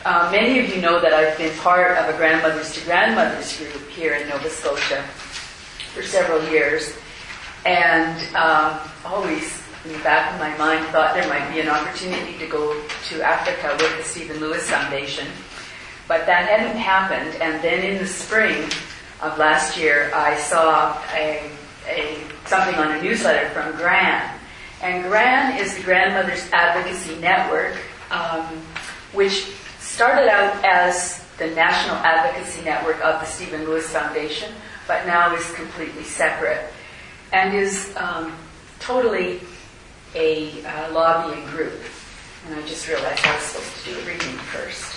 Many of you know that I've been part of a Grandmothers to Grandmothers group here in Nova Scotia for several years, and always in the back of my mind thought there might be an opportunity to go to Africa with the Stephen Lewis Foundation, but that hadn't happened. And then in the spring of last year, I saw something on a newsletter from GRAN, and GRAN is the Grandmothers Advocacy Network, which started out as the National Advocacy Network of the Stephen Lewis Foundation, but now is completely separate and is totally a lobbying group. And I just realized I was supposed to do a reading first.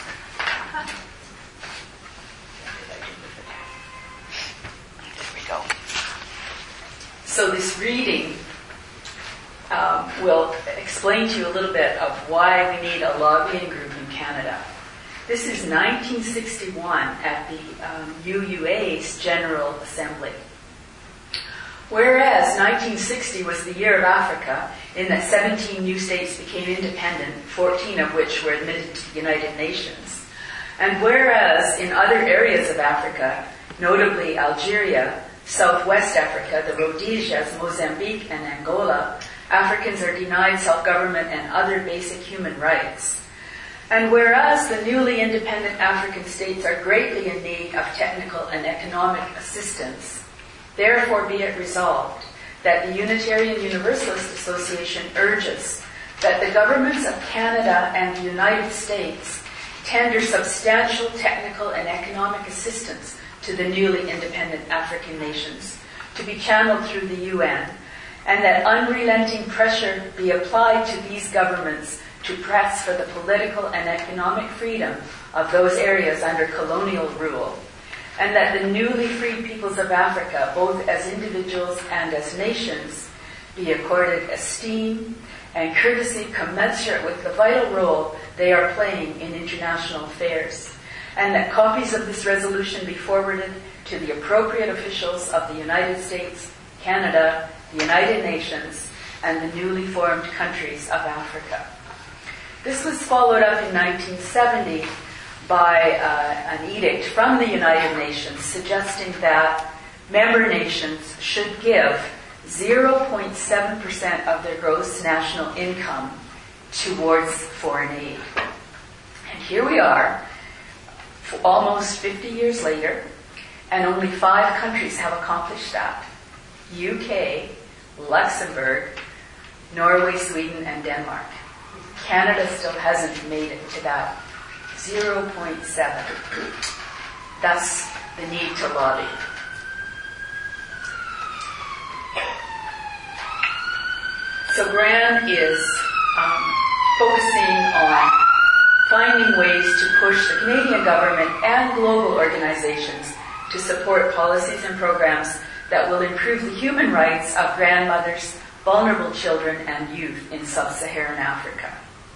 There we go. So this reading will explain to you a little bit of why we need a lobbying group in Canada. This is 1961 at the UUA's General Assembly. Whereas 1960 was the year of Africa, in that 17 new states became independent, 14 of which were admitted to the United Nations. And whereas in other areas of Africa, notably Algeria, Southwest Africa, the Rhodesias, Mozambique, and Angola, Africans are denied self-government and other basic human rights. And whereas the newly independent African states are greatly in need of technical and economic assistance, therefore be it resolved that the Unitarian Universalist Association urges that the governments of Canada and the United States tender substantial technical and economic assistance to the newly independent African nations to be channeled through the UN, and that unrelenting pressure be applied to these governments to press for the political and economic freedom of those areas under colonial rule, and that the newly freed peoples of Africa, both as individuals and as nations, be accorded esteem and courtesy commensurate with the vital role they are playing in international affairs, and that copies of this resolution be forwarded to the appropriate officials of the United States, Canada, the United Nations, and the newly formed countries of Africa. This was followed up in 1970 by an edict from the United Nations suggesting that member nations should give 0.7% of their gross national income towards foreign aid. And here we are, almost 50 years later, and only 5 countries have accomplished that: UK, Luxembourg, Norway, Sweden, and Denmark. Canada still hasn't made it to that 0.7. Thus, the need to lobby. So GRAN is focusing on finding ways to push the Canadian government and global organizations to support policies and programs that will improve the human rights of grandmothers, vulnerable children, and youth in sub-Saharan Africa.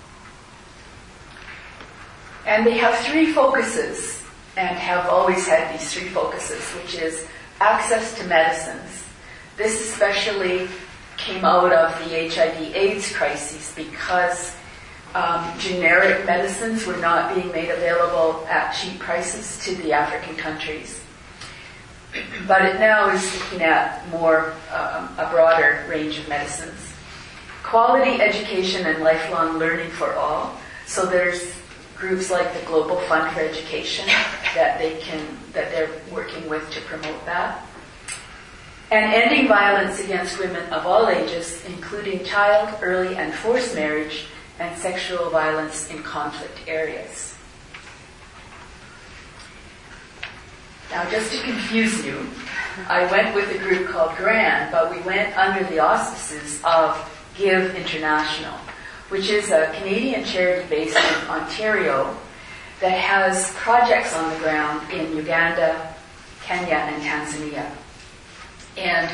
And they have 3 focuses, and have always had these 3 focuses, which is access to medicines. This especially came out of the HIV/AIDS crisis because generic medicines were not being made available at cheap prices to the African countries. But it now is looking at more a broader range of medicines. Quality education and lifelong learning for all. So there's groups like the Global Fund for Education that they're working with to promote that. And ending violence against women of all ages, including child, early, and forced marriage, and sexual violence in conflict areas. Now, just to confuse you, I went with a group called GRAN, but we went under the auspices of Give International, which is a Canadian charity based in Ontario that has projects on the ground in Uganda, Kenya, and Tanzania. And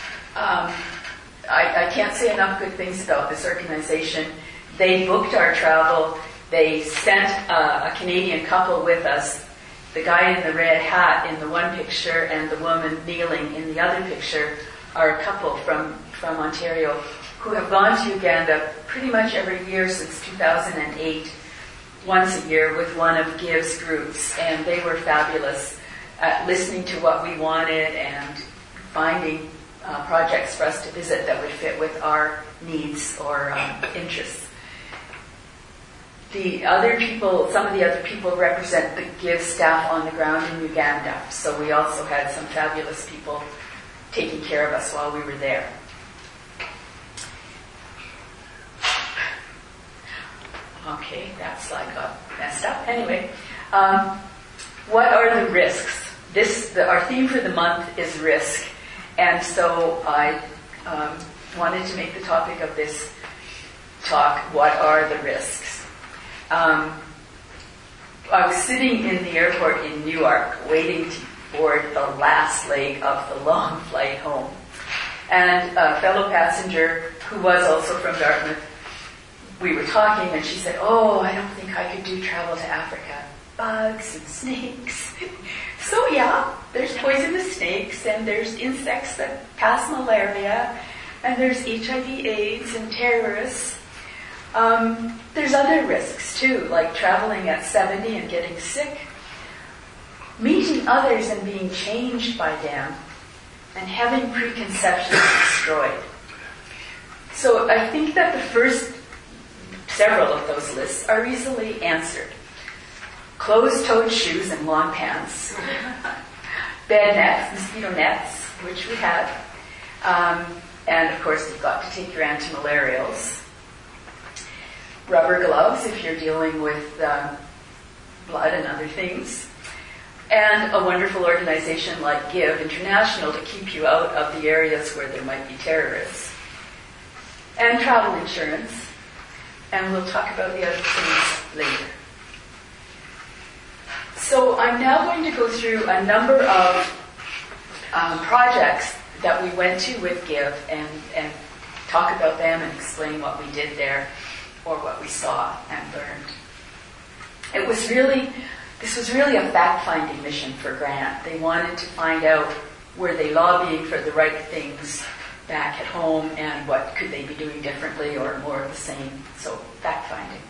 I can't say enough good things about this organization. They booked our travel. They sent a Canadian couple with us. The guy in the red hat in the one picture and the woman kneeling in the other picture are a couple from Ontario who have gone to Uganda pretty much every year since 2008 once a year with one of GIV's groups, and they were fabulous at listening to what we wanted and finding projects for us to visit that would fit with our needs or interests. Some of the other people represent the GIV staff on the ground in Uganda, so we also had some fabulous people taking care of us while we were there. Okay, that slide got messed up. Anyway, what are the risks? Our theme for the month is risk, and so I wanted to make the topic of this talk, what are the risks? I was sitting in the airport in Newark waiting to board the last leg of the long flight home, and a fellow passenger who was also from Dartmouth, we were talking, and she said, "Oh, I don't think I could do travel to Africa. Bugs and snakes." So yeah, there's poisonous snakes, and there's insects that pass malaria, and there's HIV/AIDS and terrorists. There's other risks too, like traveling at 70 and getting sick, meeting others and being changed by them, and having preconceptions destroyed. So I think that the first several of those lists are easily answered. Closed-toed shoes and long pants, bed nets, mosquito nets, which we had, and of course you've got to take your antimalarials. Rubber gloves if you're dealing with blood and other things, and a wonderful organization like GIV International to keep you out of the areas where there might be terrorists, and travel insurance, and we'll talk about the other things later. So I'm now going to go through a number of projects that we went to with GIV and talk about them and explain what we did there or what we saw and learned. This was really a fact-finding mission for Grant. They wanted to find out, were they lobbying for the right things back at home, and what could they be doing differently or more of the same. So fact-finding.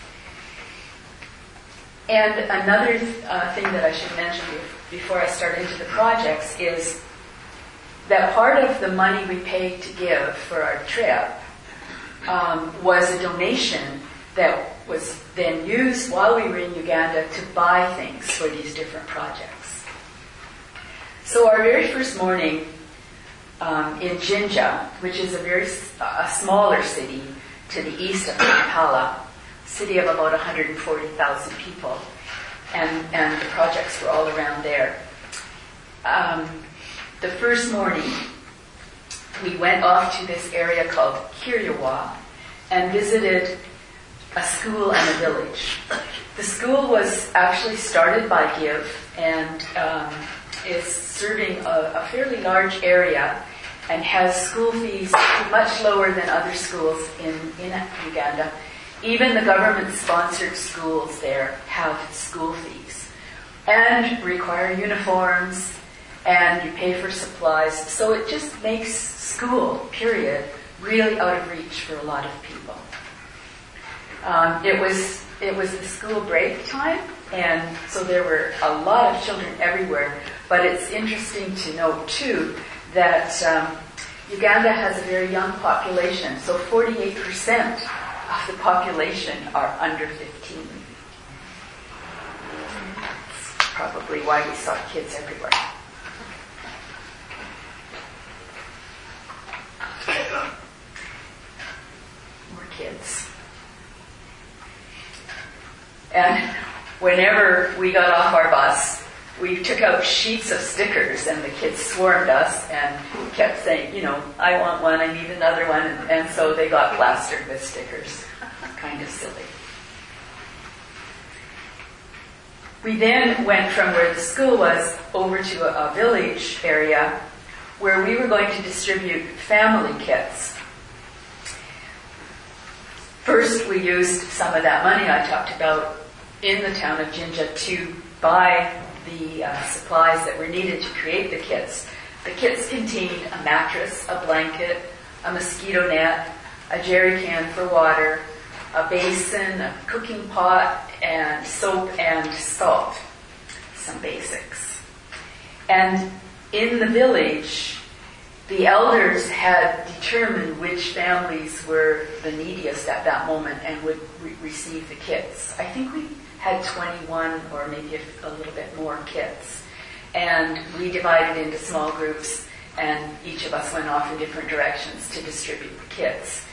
And another thing that I should mention before I start into the projects is that part of the money we paid to GIV for our trip was a donation that was then used while we were in Uganda to buy things for these different projects. So our very first morning in Jinja, which is a smaller city to the east of Kampala, city of about 140,000 people, and the projects were all around there. The first morning, we went off to this area called Kiryawa and visited a school and a village. The school was actually started by GIV and is serving a fairly large area and has school fees much lower than other schools in Uganda. Even the government-sponsored schools there have school fees and require uniforms, and you pay for supplies. So it just makes school, period, really out of reach for a lot of people. It was the school break time, and so there were a lot of children everywhere. But it's interesting to note, too, that Uganda has a very young population, so 48% of the population are under 15. That's probably why we saw kids everywhere. More kids. And whenever we got off our bus, we took out sheets of stickers, and the kids swarmed us and kept saying, I want one, I need another one, and so they got plastered with stickers. Kind of silly. We then went from where the school was over to a village area where we were going to distribute family kits. First, we used some of that money I talked about in the town of Jinja to buy the supplies that were needed to create the kits. The kits contained a mattress, a blanket, a mosquito net, a jerry can for water, a basin, a cooking pot, and soap and salt, some basics. And in the village, the elders had determined which families were the neediest at that moment and would receive the kits. I think we had 21 or maybe a little bit more kits. And we divided into small groups, and each of us went off in different directions to distribute the kits.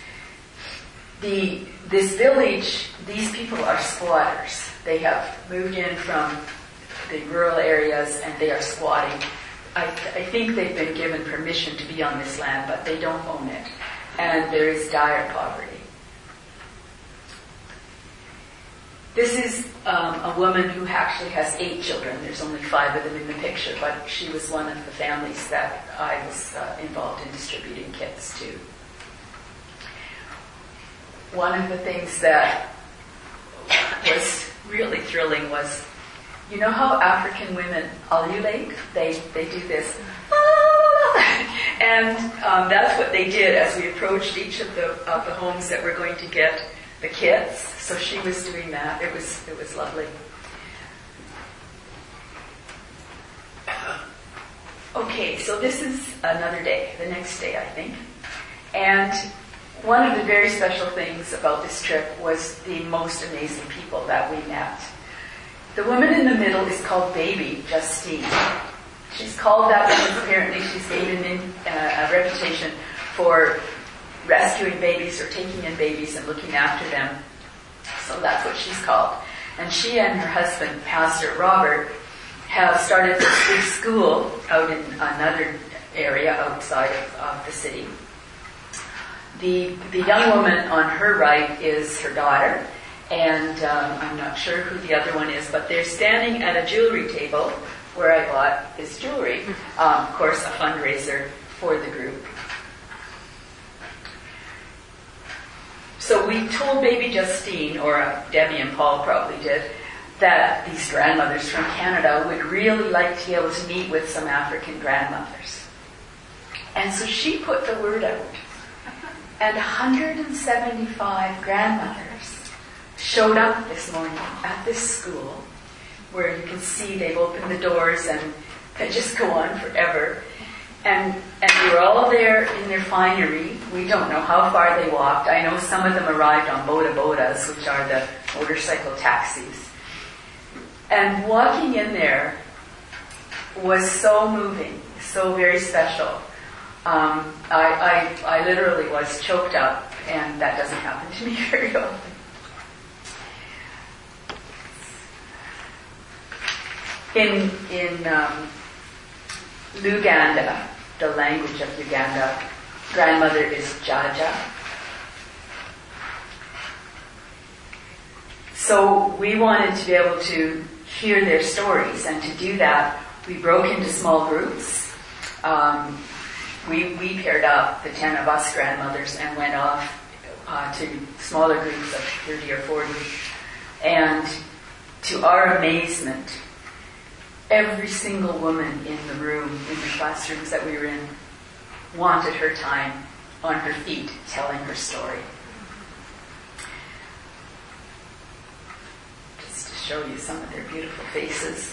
This village, these people are squatters. They have moved in from the rural areas and they are squatting. I think they've been given permission to be on this land, but they don't own it. And there is dire poverty. This is a woman who actually has 8 children. There's only 5 of them in the picture, but she was one of the families that I was involved in distributing kits to. One of the things that was really thrilling was, you know how African women ululate? They do this, and that's what they did as we approached each of the homes that were going to get the kits. So she was doing that. It was lovely. Okay, so this is another day, the next day, I think. And one of the very special things about this trip was the most amazing people that we met. The woman in the middle is called Baby Justine. She's called that because apparently she's gained a reputation for rescuing babies or taking in babies and looking after them. So that's what she's called. And she and her husband, Pastor Robert, have started this big school out in another area outside of the city. The young woman on her right is her daughter, and I'm not sure who the other one is, but they're standing at a jewelry table where I bought this jewelry. Of course, a fundraiser for the group. So we told Baby Justine, or Debbie and Paul probably did, that these grandmothers from Canada would really like to be able to meet with some African grandmothers. And so she put the word out. And 175 grandmothers showed up this morning at this school, where you can see they've opened the doors and they just go on forever. And they were all there in their finery. We don't know how far they walked. I know some of them arrived on bodas, which are the motorcycle taxis. And walking in there was so moving, so very special. I literally was choked up, and that doesn't happen to me very often. In Luganda, the language of Uganda, grandmother is Jaja. So we wanted to be able to hear their stories, and to do that, we broke into small groups. We paired up, the 10 of us grandmothers, and went off to smaller groups of 30 or 40. And to our amazement, every single woman in the room, in the classrooms that we were in, wanted her time on her feet telling her story. Just to show you some of their beautiful faces.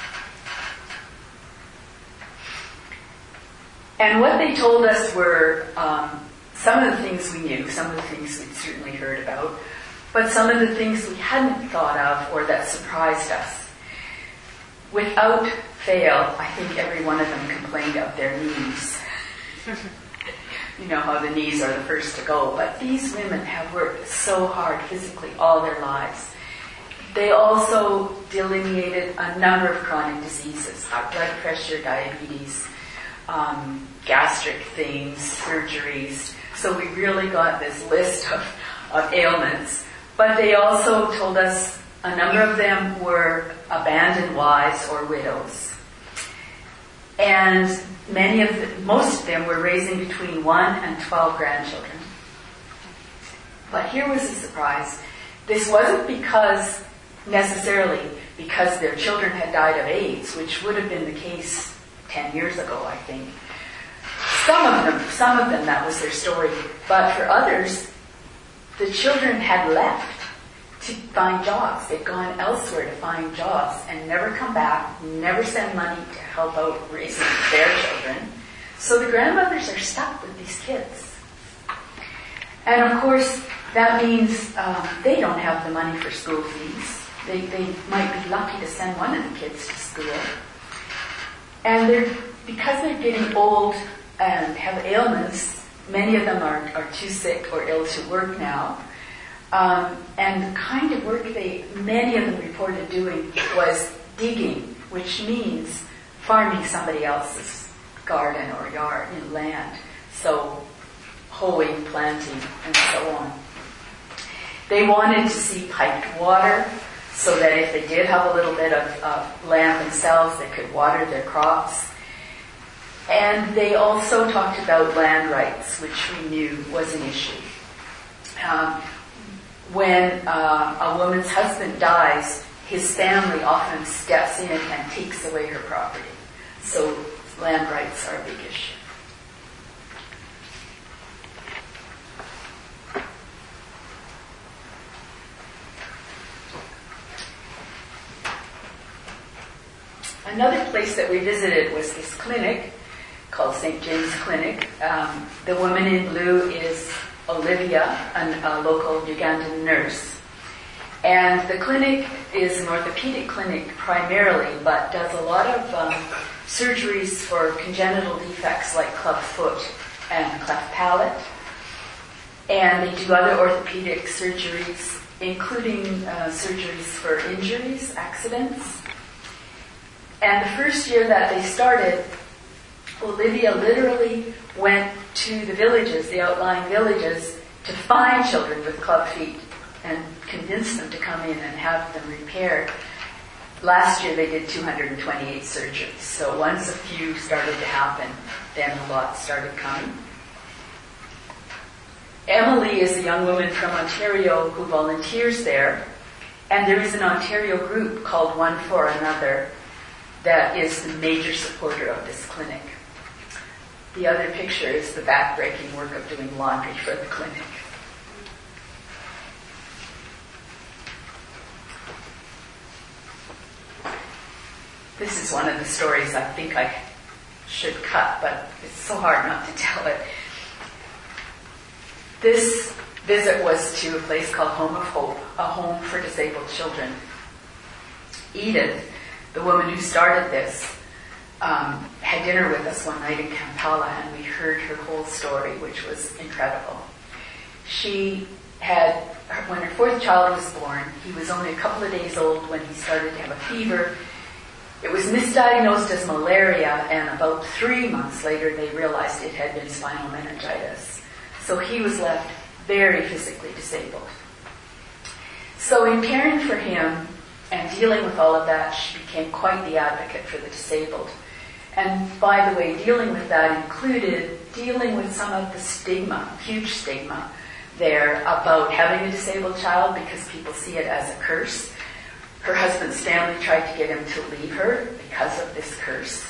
And what they told us were some of the things we knew, some of the things we'd certainly heard about, but some of the things we hadn't thought of or that surprised us. Without fail, I think every one of them complained of their knees. You know how the knees are the first to go, but these women have worked so hard physically all their lives. They also delineated a number of chronic diseases, high blood pressure, diabetes, gastric things, surgeries. So we really got this list of ailments. But they also told us a number of them were abandoned wives or widows. And most of them were raising between 1 and 12 grandchildren. But here was a surprise. This wasn't necessarily because their children had died of AIDS, which would have been the case 10 years ago, I think. Some of them, that was their story. But for others, the children had left to find jobs. They'd gone elsewhere to find jobs and never come back, never send money to help out raising their children. So the grandmothers are stuck with these kids. And of course, that means they don't have the money for school fees. They might be lucky to send one of the kids to school. And because they're getting old and have ailments, many of them are too sick or ill to work now. And the kind of work many of them reported doing was digging, which means farming somebody else's garden or yard in land. So hoeing, planting, and so on. They wanted to see piped water so that if they did have a little bit of land themselves, they could water their crops. And they also talked about land rights, which we knew was an issue. When a woman's husband dies, his family often steps in and takes away her property. So land rights are a big issue. Another place that we visited was this clinic called St. James Clinic. The woman in blue is Olivia, a local Ugandan nurse. And the clinic is an orthopedic clinic primarily, but does a lot of surgeries for congenital defects like club foot and cleft palate. And they do other orthopedic surgeries, including surgeries for injuries, accidents. And the first year that they started, Olivia literally went to the villages, the outlying villages, to find children with club feet and convince them to come in and have them repaired. Last year they did 228 surgeries. So once a few started to happen, then a lot started coming. Emily is a young woman from Ontario who volunteers there. And there is an Ontario group called One for Another that is the major supporter of this clinic. The other picture is the back-breaking work of doing laundry for the clinic. This is one of the stories I think I should cut, but it's so hard not to tell it. This visit was to a place called Home of Hope, a home for disabled children. Edith, the woman who started this, had dinner with us one night in Kampala, and we heard her whole story, which was incredible. She had, when her fourth child was born, he was only a couple of days old when he started to have a fever. It was misdiagnosed as malaria, and about 3 months later they realized it had been spinal meningitis. So he was left very physically disabled. So in caring for him and dealing with all of that, she became quite the advocate for the disabled. And by the way, dealing with that included dealing with some of the stigma, huge stigma there about having a disabled child because people see it as a curse. Her husband's family tried to get him to leave her because of this curse.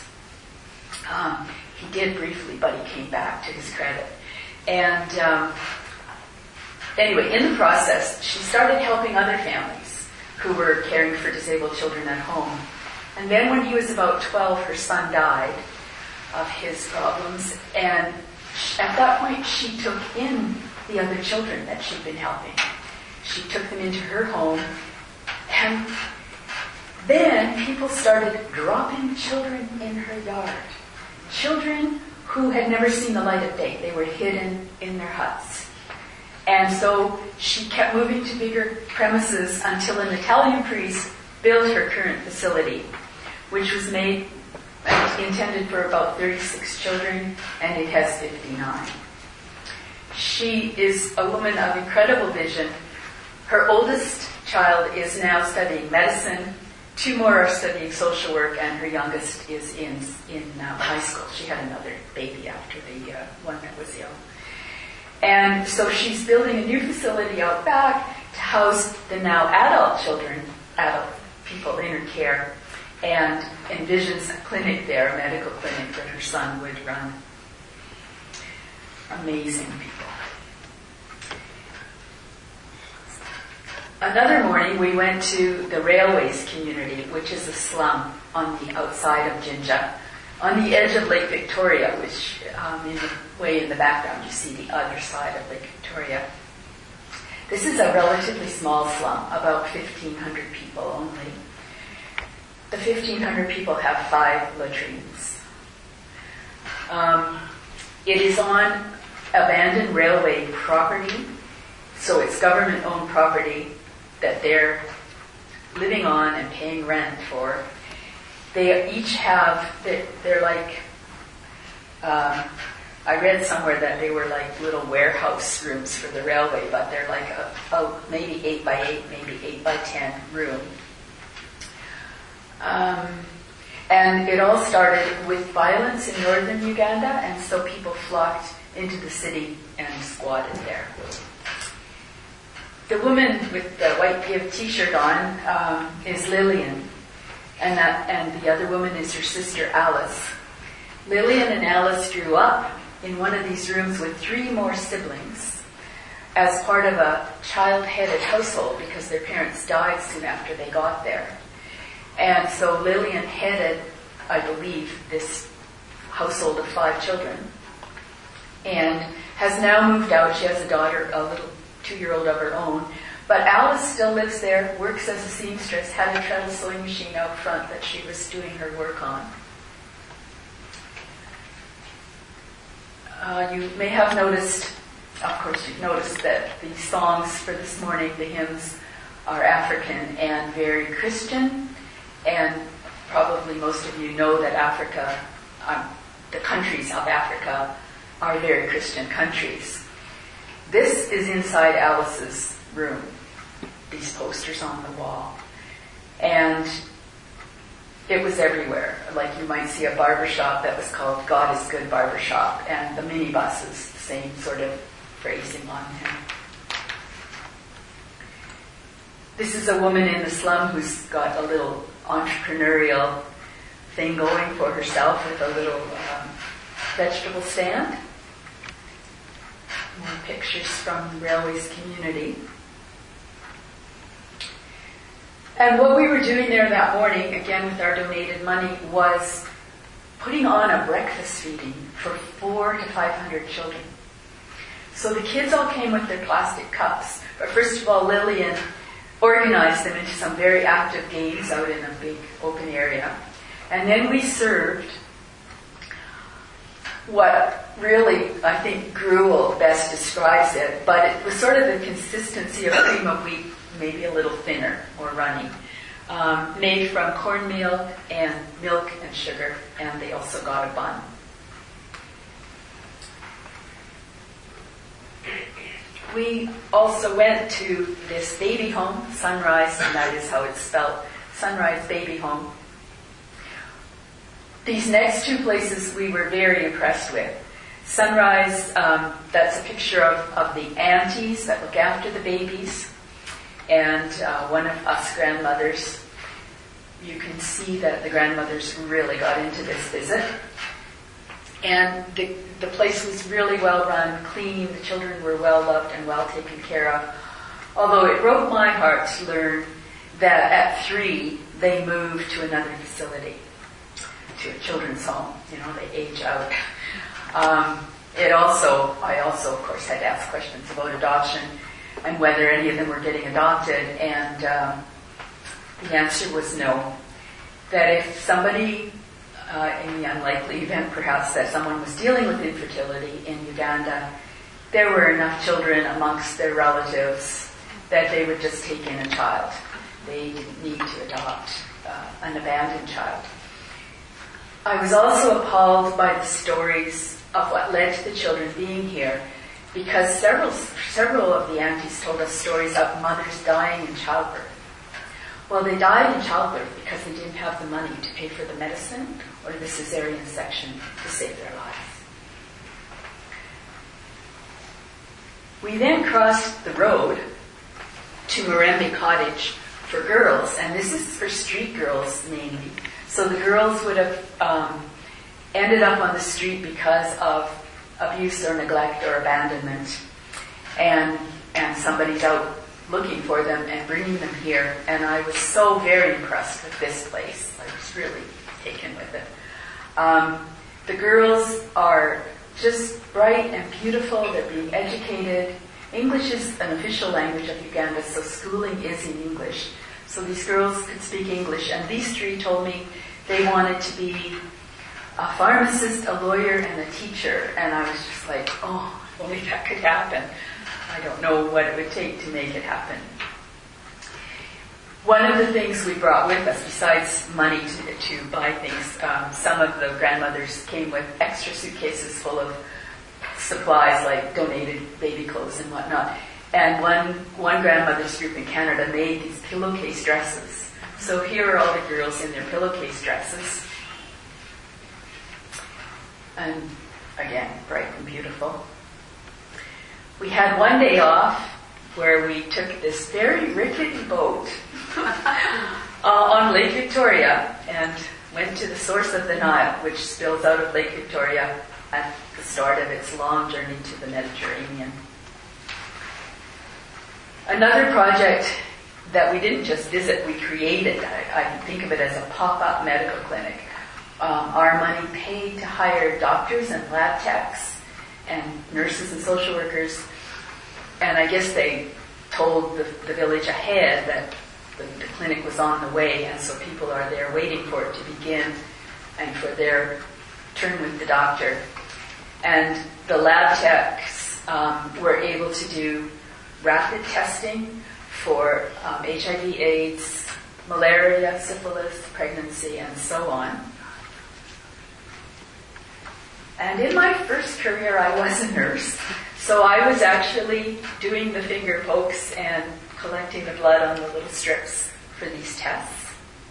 He did briefly, but he came back to his credit. And anyway, in the process, she started helping other families who were caring for disabled children at home. And then when he was about 12, her son died of his problems. And at that point, she took in the other children that she'd been helping. She took them into her home. And then people started dropping children in her yard. Children who had never seen the light of day. They were hidden in their huts. And so she kept moving to bigger premises until an Italian priest built her current facility, which was made intended for about 36 children, and it has 59. She is a woman of incredible vision. Her oldest child is now studying medicine. 2 more are studying social work, and her youngest is in high school. She had another baby after the one that was ill. And so she's building a new facility out back to house the now adult children, adult people in her care, and envisions a clinic there, a medical clinic that her son would run. Amazing people. Another morning we went to the Railways community, which is a slum on the outside of Jinja, on the edge of Lake Victoria, which way in the background you see the other side of Lake Victoria. This is a relatively small slum, about 1,500 people only. The 1,500 people have 5 latrines. It is on abandoned railway property, so it's government-owned property that they're living on and paying rent for. They each have, they're like, I read somewhere that they were like little warehouse rooms for the railway, but they're like a maybe 8 by 8, maybe 8 by 10 room. And it all started with violence in northern Uganda, and so people flocked into the city and squatted there. The woman with the white Give t-shirt on is Lillian, and the other woman is her sister Alice. Lillian and Alice grew up in one of these rooms with 3 more siblings as part of a child-headed household because their parents died soon after they got there. And so Lillian headed, I believe, this household of 5 children and has now moved out. She has a daughter, a little 2-year-old of her own. But Alice still lives there, works as a seamstress, had a treadle sewing machine out front that she was doing her work on. You may have noticed, of course you've noticed that the songs for this morning, the hymns, are African and very Christian. And probably most of you know that Africa, the countries of Africa, are very Christian countries. This is inside Alice's room, these posters on the wall. And it was everywhere. Like you might see a barbershop that was called God is Good Barbershop, and the minibuses, the same sort of phrasing on them. This is a woman in the slum who's got a little entrepreneurial thing going for herself with a little vegetable stand. More pictures from the Railways community. And what we were doing there that morning, again with our donated money, was putting on a breakfast feeding for 400 to 500 children. So the kids all came with their plastic cups. But first of all, Lillian organized them into some very active games out in a big open area. And then we served what really, I think, gruel best describes it, but it was sort of the consistency of cream of wheat, maybe a little thinner, more runny, made from cornmeal and milk and sugar, and they also got a bun. We also went to this baby home, Sunrise, and that is how it's spelled, Sunrise Baby Home. These next 2 places we were very impressed with. Sunrise, that's a picture of the aunties that look after the babies, and one of us grandmothers. You can see that the grandmothers really got into this visit. And the place was really well run, clean, the children were well loved and well taken care of. Although it broke my heart to learn that at 3 they moved to another facility, to a children's home. You know, they age out. I also, of course, had to ask questions about adoption and whether any of them were getting adopted, and the answer was no. That if somebody, in the unlikely event perhaps that someone was dealing with infertility in Uganda, there were enough children amongst their relatives that they would just take in a child. They didn't need to adopt an abandoned child. I was also appalled by the stories of what led to the children being here, because several of the aunties told us stories of mothers dying in childbirth. Well, they died in childbirth because they didn't have the money to pay for the medicine or the cesarean section to save their lives. We then crossed the road to Murembe Cottage for girls, and this is for street girls mainly. So the girls would have ended up on the street because of abuse or neglect or abandonment, and somebody's out looking for them and bringing them here, and I was so very impressed with this place. I was really taken with it. The girls are just bright and beautiful. They're being educated. English is an official language of Uganda, so schooling is in English. So these girls could speak English, and these three told me they wanted to be a pharmacist, a lawyer, and a teacher. And I was just like, oh, if only that could happen. I don't know what it would take to make it happen. One of the things we brought with us, besides money to buy things, some of the grandmothers came with extra suitcases full of supplies like donated baby clothes and whatnot. And one grandmother's group in Canada made these pillowcase dresses. So here are all the girls in their pillowcase dresses. And again, bright and beautiful. We had one day off where we took this very rickety boat on Lake Victoria and went to the source of the Nile, which spills out of Lake Victoria at the start of its long journey to the Mediterranean. Another project that we didn't just visit, we created. I think of it as a pop-up medical clinic. Our money paid to hire doctors and lab techs and nurses and social workers. And I guess they told the village ahead that the clinic was on the way, and so people are there waiting for it to begin and for their turn with the doctor. And the lab techs were able to do rapid testing for HIV, AIDS, malaria, syphilis, pregnancy, and so on. And in my first career, I was a nurse, so I was actually doing the finger pokes and collecting the blood on the little strips for these tests.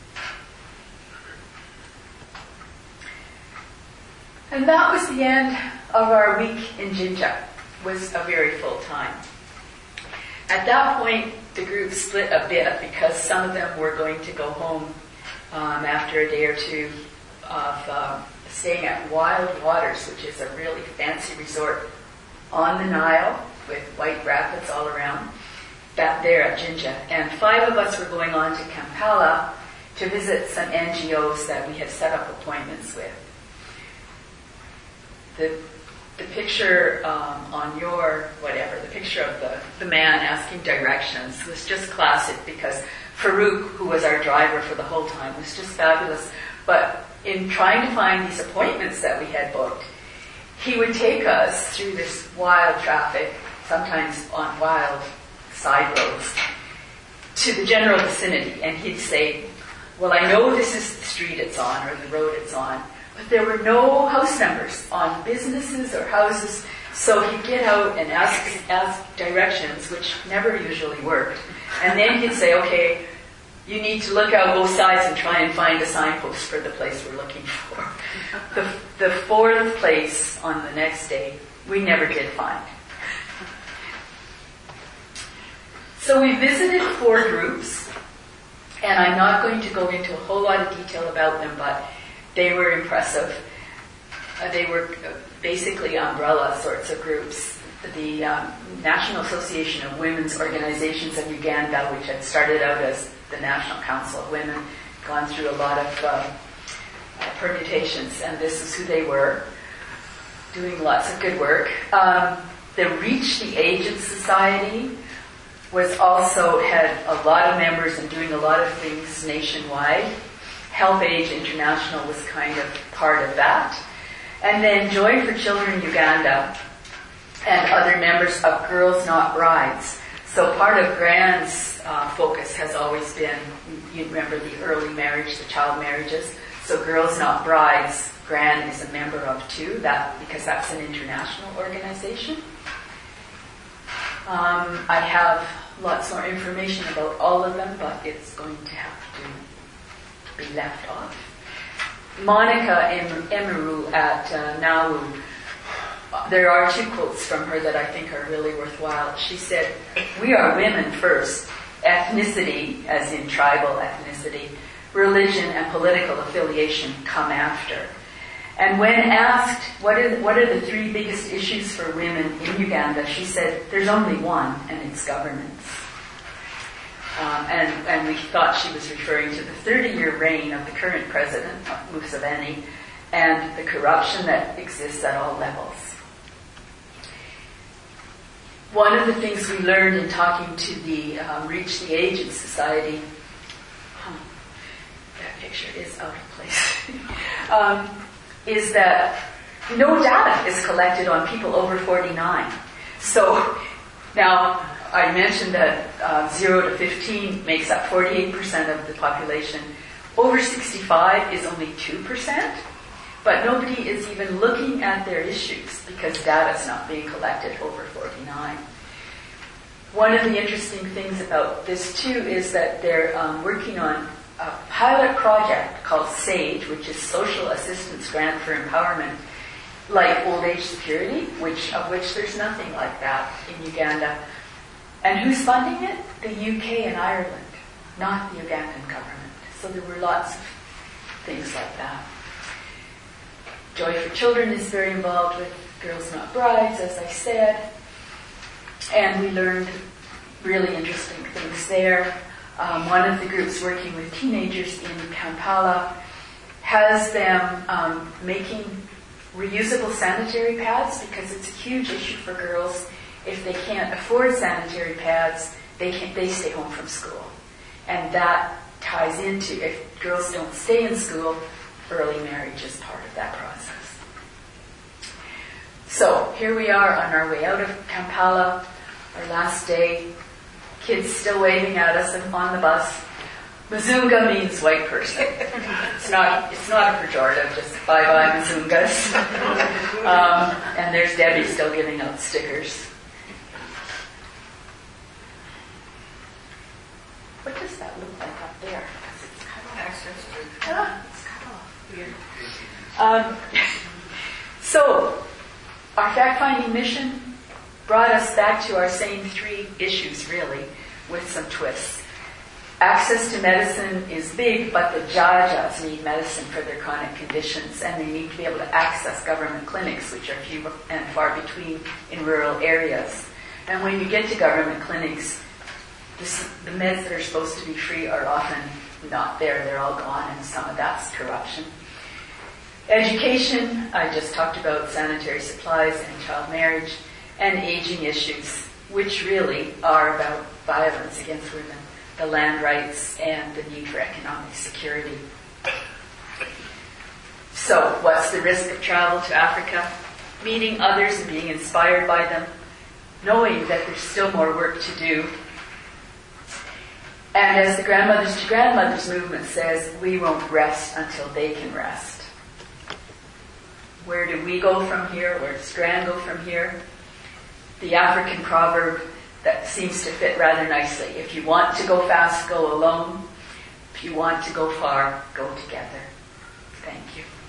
And that was the end of our week in Jinja. It was a very full time. At that point, the group split a bit because some of them were going to go home after a day or two of staying at Wild Waters, which is a really fancy resort on the Nile with white rapids all around, back there at Jinja. And 5 of us were going on to Kampala to visit some NGOs that we had set up appointments with. The picture on your whatever, the picture of the man asking directions was just classic because Farouk, who was our driver for the whole time, was just fabulous. But in trying to find these appointments that we had booked, he would take us through this wild traffic, sometimes on wild side roads, to the general vicinity. And he'd say, well, I know this is the street it's on or the road it's on, but there were no house numbers on businesses or houses. So he'd get out and ask directions, which never usually worked. And then he'd say, okay, you need to look out both sides and try and find a signpost for the place we're looking for. The 4th place on the next day, we never did find. So we visited 4 groups, and I'm not going to go into a whole lot of detail about them, but they were impressive. They were basically umbrella sorts of groups. The National Association of Women's Organizations of Uganda, which had started out as the National Council of Women, gone through a lot of permutations, and this is who they were, doing lots of good work. The Reach the Aged Society was also had a lot of members and doing a lot of things nationwide. Help Age International was kind of part of that. And then Joy for Children Uganda and other members of Girls Not Brides. So part of GRAN's focus has always been, you remember the early marriage, the child marriages. So Girls Not Brides, GRAN is a member of too, because that's an international organization. I have lots more information about all of them, but it's going to have to be left off. Monica Emeru at Nauru, there are 2 quotes from her that I think are really worthwhile. She said, "We are women first, ethnicity, as in tribal ethnicity, religion and political affiliation come after." And when asked, what are the 3 biggest issues for women in Uganda, she said, there's only one, and it's governance. And we thought she was referring to the 30-year reign of the current president, Museveni, and the corruption that exists at all levels. One of the things we learned in talking to the Reach the Aged Society, that picture is out of place, is that no data is collected on people over 49. So now I mentioned that 0 to 15 makes up 48% of the population. Over 65 is only 2%, but nobody is even looking at their issues because data is not being collected over 49. One of the interesting things about this too is that they're working on a pilot project called SAGE, which is Social Assistance Grant for Empowerment, like old age security, of which there's nothing like that in Uganda. And who's funding it? The UK and Ireland, not the Ugandan government. So there were lots of things like that. Joy for Children is very involved with Girls Not Brides, as I said. And we learned really interesting things there. One of the groups working with teenagers in Kampala has them making reusable sanitary pads because it's a huge issue for girls. If they can't afford sanitary pads, they stay home from school. And that ties into, if girls don't stay in school, early marriage is part of that process. So here we are on our way out of Kampala, our last day. Kids still waving at us on the bus. Mzunga means white person. It's not a pejorative, just bye-bye Mzungas. And there's Debbie still giving out stickers. What does that look like up there? It's kind of access to it's kind of weird. So, our fact-finding mission brought us back to our same three issues, really, with some twists. Access to medicine is big, but the Jajas need medicine for their chronic conditions, and they need to be able to access government clinics, which are few and far between in rural areas. And when you get to government clinics, the meds that are supposed to be free are often not there. They're all gone, and some of that's corruption. Education, I just talked about sanitary supplies and child marriage, and aging issues, which really are about violence against women, the land rights, and the need for economic security. So, what's the risk of travel to Africa? Meeting others and being inspired by them, knowing that there's still more work to do. And as the Grandmothers to Grandmothers movement says, we won't rest until they can rest. Where do we go from here? Where does Gran go from here? The African proverb that seems to fit rather nicely. If you want to go fast, go alone. If you want to go far, go together. Thank you.